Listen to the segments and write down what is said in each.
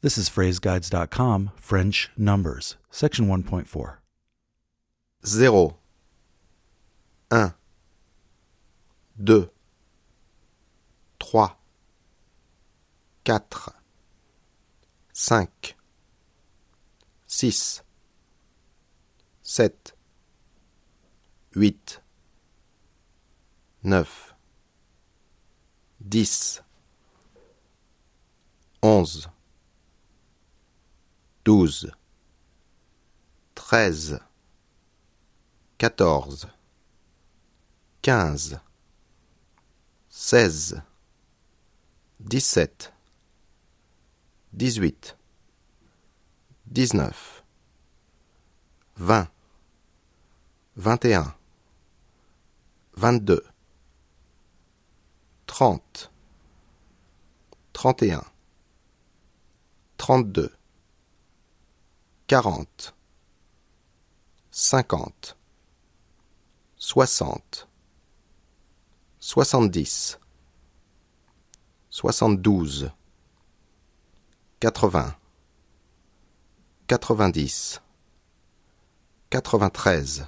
This is phraseguides.com, French numbers, section 1.4. 0, 1, 2, 3, 4, 5, 6, 7, 8, 9, 10, 11, 12, 13, 14, 15, 16, 17, 18, 19, 20, 21, 22, 30, 31, 32, 40, 50, 60, 70, 72, 80, 90, 93,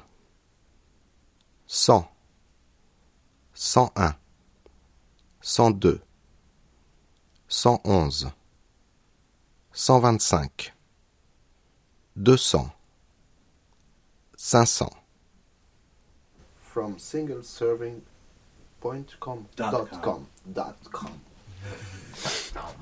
100, 101, 102, 111, 125, 200, 500. From singleservingpointcom.com.